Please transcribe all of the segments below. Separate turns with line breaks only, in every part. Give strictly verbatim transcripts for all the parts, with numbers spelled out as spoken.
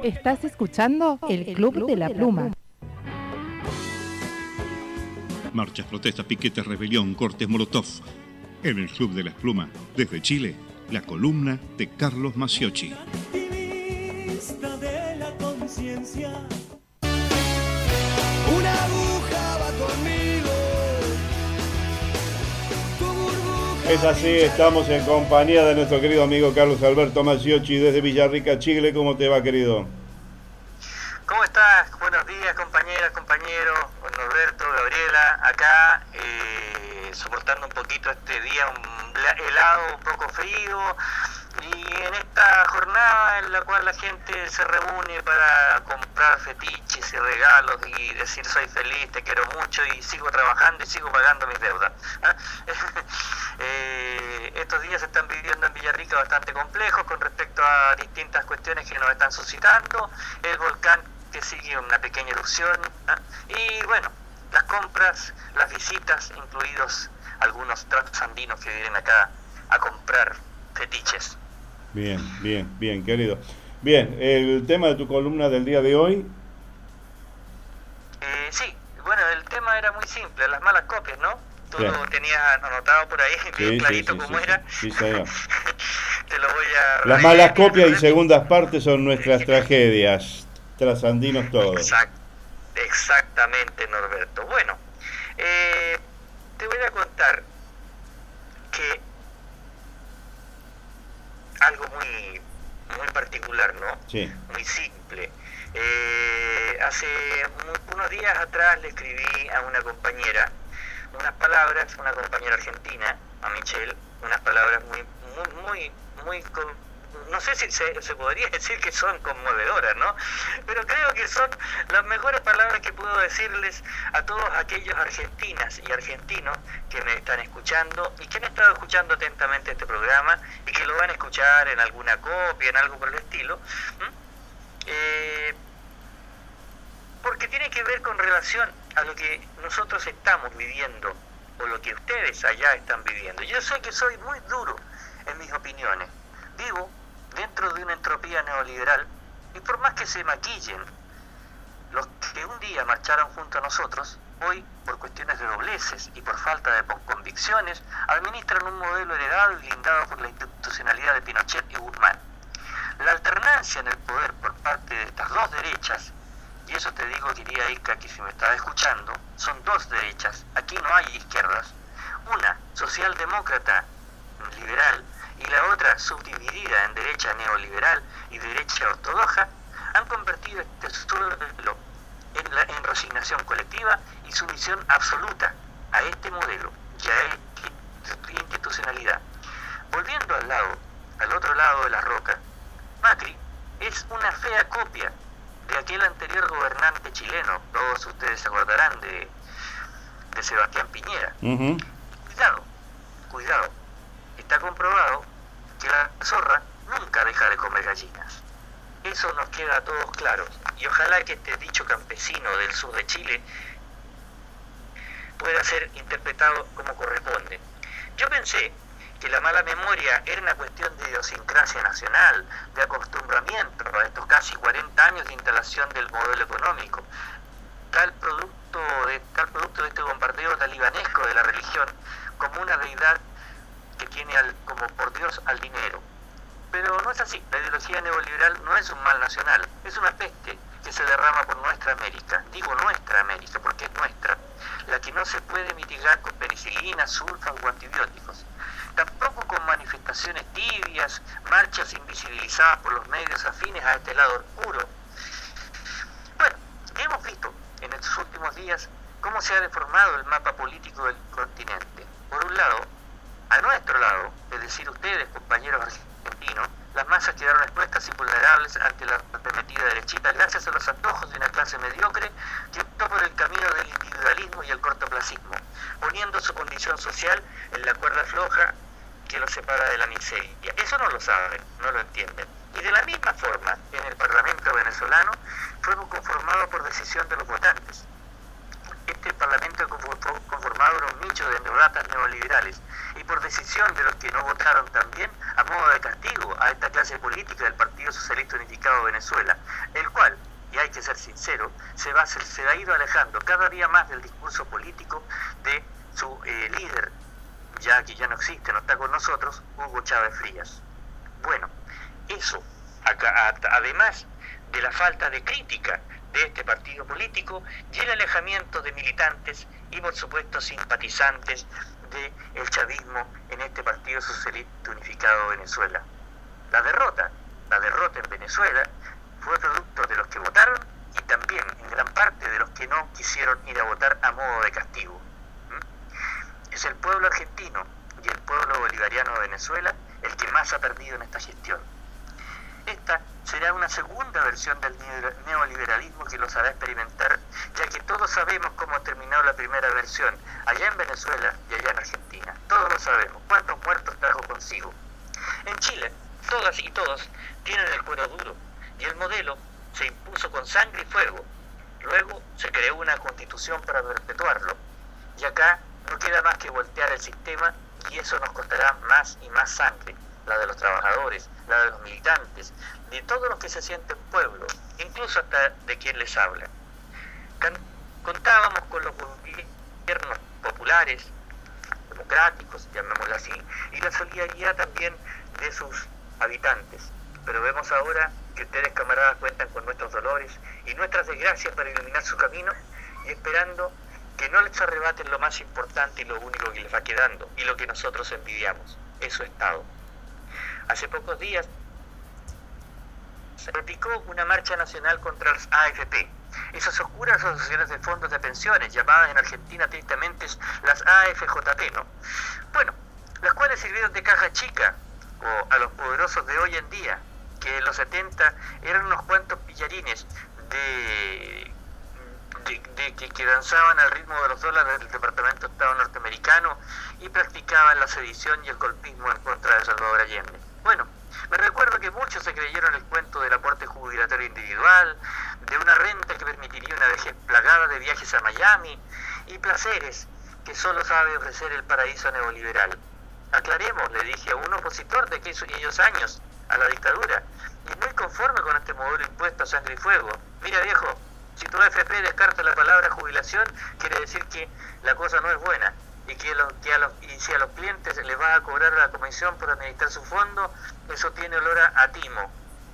Estás escuchando El Club de la Pluma.
Marchas, protestas, piquetes, rebelión, cortes, molotov. En el Club de la Pluma, desde Chile, la columna de Carlos Maciocchi.
Activista de la conciencia. Una aguja va conmigo. Tu burbuja.
Es así, estamos en compañía de nuestro querido amigo Carlos Alberto Maciocchi desde Villarrica, Chile. ¿Cómo te va, querido?
¿Cómo estás? Buenos días, compañeras, compañeros, Norberto, Gabriela, acá eh, soportando un poquito este día un helado, un poco frío, y en esta jornada en la cual la gente se reúne para comprar fetiches y regalos y decir soy feliz, te quiero mucho y sigo trabajando y sigo pagando mis deudas. ¿Ah? eh, estos días se están viviendo en Villarrica bastante complejos con respecto a distintas cuestiones que nos están suscitando, el volcán que sigue una pequeña erupción, ¿eh? Y bueno, las compras, las visitas, incluidos algunos trasandinos que vienen acá a comprar fetiches.
Bien, bien, bien, querido. Bien, el tema de tu columna del día de hoy.
Eh, sí, bueno, el tema era muy simple, las malas copias, ¿no? Tú
Bien.
lo tenías anotado por ahí, bien
Sí,
clarito
sí, sí,
cómo
sí,
era.
sí, señor.
Te lo voy a...
Las malas copias y segundas partes son nuestras tragedias. Trasandinos todos.
Exact, exactamente, Norberto. Bueno, eh, te voy a contar que algo muy muy particular, ¿no?
Sí.
Muy simple. Eh, hace muy, unos días atrás le escribí a una compañera unas palabras, una compañera argentina, a Michelle, unas palabras muy, muy, muy, muy con, no sé si se, se podría decir que son conmovedoras, ¿no? Pero creo que son las mejores palabras que puedo decirles a todos aquellos argentinas y argentinos que me están escuchando y que han estado escuchando atentamente este programa y que lo van a escuchar en alguna copia, en algo por el estilo. Eh, porque tiene que ver con relación a lo que nosotros estamos viviendo o lo que ustedes allá están viviendo. Yo sé que soy muy duro en mis opiniones. Vivo dentro de una entropía neoliberal y por más que se maquillen los que un día marcharon junto a nosotros, hoy por cuestiones de dobleces y por falta de convicciones administran un modelo heredado y blindado por la institucionalidad de Pinochet y Guzmán. La alternancia en el poder por parte de estas dos derechas, y eso te digo, querida Ica, que si me estás escuchando, son dos derechas, aquí no hay izquierdas, una socialdemócrata liberal y la otra subdividida en derecha neoliberal y derecha ortodoxa, han convertido este suelo en la en resignación colectiva y sumisión absoluta a este modelo y a esta institucionalidad. Volviendo al lado, al otro lado de la roca, Macri es una fea copia de aquel anterior gobernante chileno, todos ustedes se acordarán de, de Sebastián Piñera.
Uh-huh.
Cuidado, cuidado, está comprobado que la zorra nunca deja de comer gallinas. Eso nos queda a todos claros, y ojalá que este dicho campesino del sur de Chile pueda ser interpretado como corresponde. Yo pensé que la mala memoria era una cuestión de idiosincrasia nacional, de acostumbramiento a estos casi cuarenta años de instalación del modelo económico, tal producto de, tal producto de este bombardeo talibanesco de la religión, como una deidad que tiene al, como por Dios al dinero. Pero no es así, la ideología neoliberal no es un mal nacional, es una peste que se derrama por nuestra América, digo nuestra América porque es nuestra, la que no se puede mitigar con penicilina, sulfas o antibióticos. Tampoco con manifestaciones tibias, marchas invisibilizadas por los medios afines a este lado oscuro. Bueno, hemos visto en estos últimos días cómo se ha deformado el mapa político del continente. Por un lado, a nuestro lado, es decir, ustedes, compañeros argentinos, las masas quedaron expuestas y vulnerables ante la arremetida derechita gracias a los antojos de una clase mediocre que optó por el camino del individualismo y el cortoplacismo, poniendo su condición social en la cuerda floja que los separa de la miseria. Eso no lo saben, no lo entienden. Y de la misma forma, en el Parlamento venezolano fue conformado por decisión de los votantes. Este Parlamento conformado por un nicho de neóratas neoliberales y por decisión de los que no votaron también a modo de castigo a esta clase política política del Partido Socialista Unificado de Venezuela, el cual, y hay que ser sincero, se, va, se, se ha ido alejando cada día más del discurso político de su eh, líder, ya que ya no existe, no está con nosotros, Hugo Chávez Frías. Bueno, eso, acá, a, además de la falta de crítica de este partido político y el alejamiento de militantes y por supuesto simpatizantes del chavismo en este Partido Socialista Unificado de Venezuela. La derrota, la derrota en Venezuela fue producto de los que votaron y también en gran parte de los que no quisieron ir a votar a modo de castigo. ¿Mm? Es el pueblo argentino y el pueblo bolivariano de Venezuela el que más ha perdido en esta gestión. Esta será una segunda versión del neoliberalismo que los hará experimentar, ya que todos sabemos cómo ha terminado la primera versión, allá en Venezuela y allá en Argentina. Todos lo sabemos. ¿Cuántos muertos trajo consigo? En Chile, todas y todos tienen el cuero duro, y el modelo se impuso con sangre y fuego. Luego se creó una constitución para perpetuarlo. Y acá no queda más que voltear el sistema, y eso nos costará más y más sangre, la de los trabajadores, la de los militantes, de todos los que se sienten pueblo, incluso hasta de quien les habla. Can- contábamos con los gobiernos populares, democráticos, llamémoslo así, y la solidaridad también de sus habitantes. Pero vemos ahora que ustedes, camaradas, cuentan con nuestros dolores y nuestras desgracias para iluminar su camino, y esperando que no les arrebaten lo más importante y lo único que les va quedando, y lo que nosotros envidiamos, es su Estado. Hace pocos días se practicó una marcha nacional contra las A F P, esas oscuras asociaciones de fondos de pensiones, llamadas en Argentina tristemente las A F J P, ¿no? Bueno, las cuales sirvieron de caja chica o a los poderosos de hoy en día, que en los setenta eran unos cuantos pillarines de, de, de que, que danzaban al ritmo de los dólares del Departamento de Estado norteamericano y practicaban la sedición y el golpismo en contra de Salvador Allende. Bueno, me recuerdo que muchos se creyeron el cuento del aporte jubilatorio individual, de una renta que permitiría una vejez plagada de viajes a Miami y placeres que solo sabe ofrecer el paraíso neoliberal. Aclaremos, le dije a un opositor de aquellos años a la dictadura, y muy conforme con este modelo impuesto a sangre y fuego. Mira, viejo, si tu A F P descarta la palabra jubilación, quiere decir que la cosa no es buena, y que, los, que a los, y si a los clientes les va a cobrar la comisión por administrar su fondo, eso tiene olor a, a timo.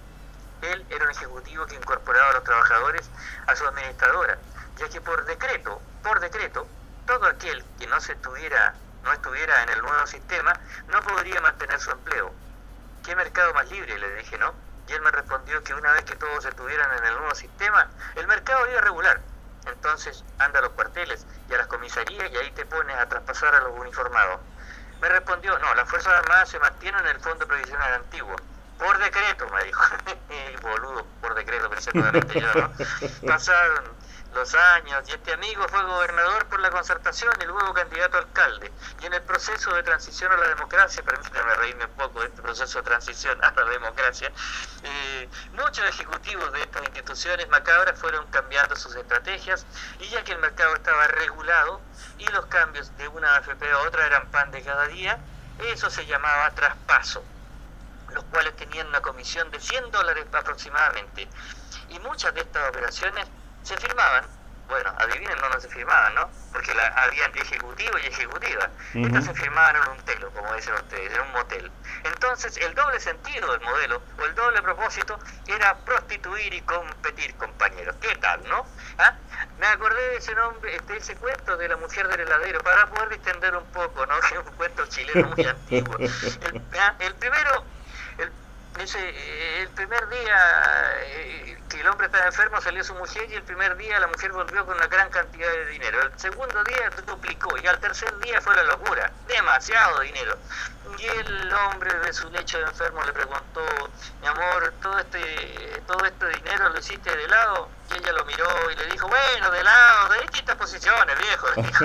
Él era un ejecutivo que incorporaba a los trabajadores a su administradora, ya que por decreto, por decreto, todo aquel que no se estuviera, no estuviera en el nuevo sistema no podría mantener su empleo. ¿Qué mercado más libre?, le dije, ¿no? Y él me respondió que una vez que todos estuvieran en el nuevo sistema, el mercado iba a regular. Entonces anda a los cuarteles y a las comisarías y ahí te pones a traspasar a los uniformados. Me respondió, no, las Fuerzas Armadas se mantienen en el Fondo Previsional Antiguo. Por decreto, me dijo. Boludo, por decreto, pensé nuevamente yo, ¿no? Pasaron los años y este amigo fue gobernador por la Concertación y luego candidato a alcalde. Y en el proceso de transición a la democracia, permítame reírme un poco de este proceso de transición a la democracia, eh, muchos ejecutivos de estas instituciones macabras fueron cambiando sus estrategias, y ya que el mercado estaba regulado y los cambios de una A F P a otra eran pan de cada día, eso se llamaba traspaso, los cuales tenían una comisión de cien dólares aproximadamente. Y muchas de estas operaciones se firmaban, bueno, adivinen dónde se firmaban, ¿no? Porque la, habían ejecutivo y ejecutiva. Uh-huh. Estas se firmaban en un telo, como dicen ustedes, en un motel. Entonces, el doble sentido del modelo, o el doble propósito, era prostituir y competir, compañeros. ¿Qué tal, no? ¿Ah? Me acordé de ese nombre, de ese cuento de la mujer del heladero, para poder distender un poco, ¿no? Que es un cuento chileno muy antiguo. El, ¿ah? el primero... El, Ese, el primer día eh, que el hombre estaba enfermo salió su mujer, y el primer día la mujer volvió con una gran cantidad de dinero. El segundo día duplicó, y al tercer día fue la locura, demasiado dinero. Y el hombre de su lecho de enfermo le preguntó, mi amor, todo este todo este dinero lo hiciste de lado. Y ella lo miró y le dijo, bueno, de lado, de distintas posiciones, viejo. Dijo,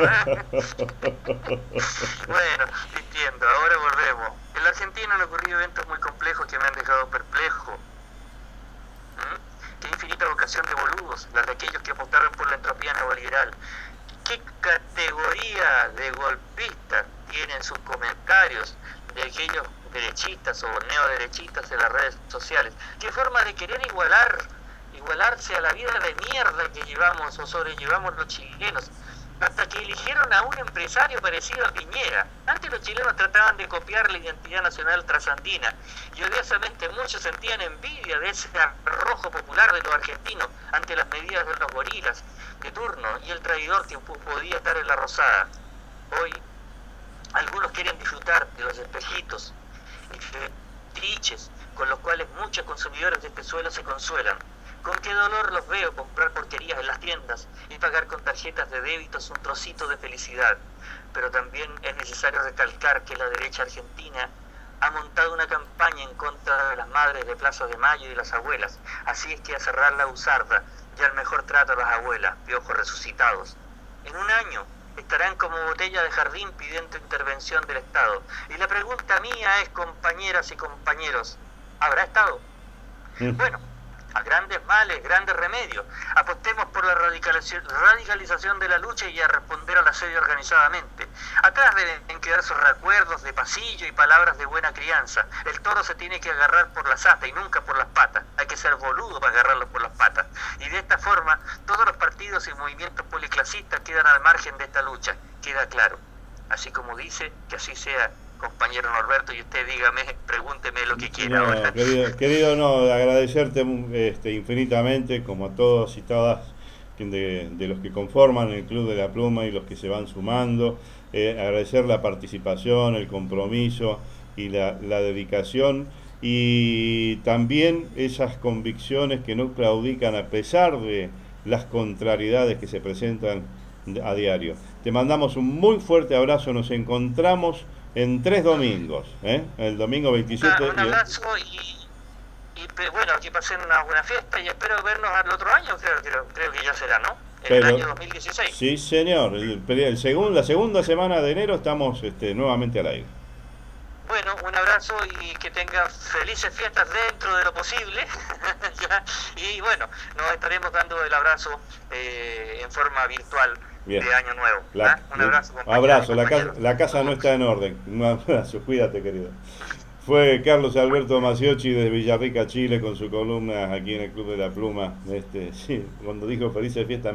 bueno, entiendo, ahora volvemos. En la Argentina han ocurrido eventos muy complejos que me han dejado perplejo. ¿Mm? Qué infinita vocación de boludos, las de aquellos que apostaron por la entropía neoliberal. Qué categoría de golpistas tienen sus comentarios de aquellos derechistas o neoderechistas en las redes sociales. Qué forma de querer igualar, igualarse a la vida de mierda que llevamos o sobrellevamos los chilenos. Hasta que eligieron a un empresario parecido a Piñera. Antes los chilenos trataban de copiar la identidad nacional trasandina y odiosamente muchos sentían envidia de ese arrojo popular de los argentinos ante las medidas de los gorilas de turno y el traidor que podía estar en la Rosada. Hoy algunos quieren disfrutar de los espejitos y fetiches con los cuales muchos consumidores de este suelo se consuelan. Con qué dolor los veo comprar porquerías en las tiendas y pagar con tarjetas de débitos un trocito de felicidad. Pero también es necesario recalcar que la derecha argentina ha montado una campaña en contra de las madres de Plaza de Mayo y de las abuelas. Así es que a cerrar la usarda y al mejor trato a las abuelas, piojos resucitados. En un año estarán como botella de jardín pidiendo intervención del Estado. Y la pregunta mía es, compañeras y compañeros, ¿habrá Estado? Mm. Bueno, a grandes males, grandes remedios. Apostemos por la radicalización, radicalización de la lucha y a responder al asedio organizadamente. Atrás deben quedar sus recuerdos de pasillo y palabras de buena crianza. El toro se tiene que agarrar por las astas y nunca por las patas. Hay que ser boludo para agarrarlo por las patas. Y de esta forma, todos los partidos y movimientos policlasistas quedan al margen de esta lucha. Queda claro. Así como dice, que así sea, compañero Norberto, y usted dígame, pregúnteme lo que quiera.
No,
ahora.
Querido, querido, no, agradecerte este, infinitamente, como a todos y todas de, de los que conforman el Club de la Pluma y los que se van sumando, eh, agradecer la participación, el compromiso y la, la dedicación, y también esas convicciones que no claudican a pesar de las contrariedades que se presentan a diario. Te mandamos un muy fuerte abrazo, nos encontramos en tres domingos, ¿eh? El domingo veintisiete.
Un abrazo y, y bueno, que pasen una buena fiesta y espero vernos al otro año, creo, creo, creo que ya será, ¿no? En
Pero,
el año dos mil dieciséis.
Sí, señor. El, el segun, la segunda semana de enero estamos este, nuevamente al aire.
Bueno, un abrazo y que tengan felices fiestas dentro de lo posible. Y bueno, nos estaremos dando el abrazo eh, en forma virtual. Bien. De año nuevo.
La,
¿Ah? Un abrazo, compañero.
Abrazo, la casa, la casa no está en orden. Un abrazo, cuídate, querido. Fue Carlos Alberto Maciocchi desde Villarrica, Chile, con su columna aquí en el Club de la Pluma. Este, sí, cuando dijo felices fiestas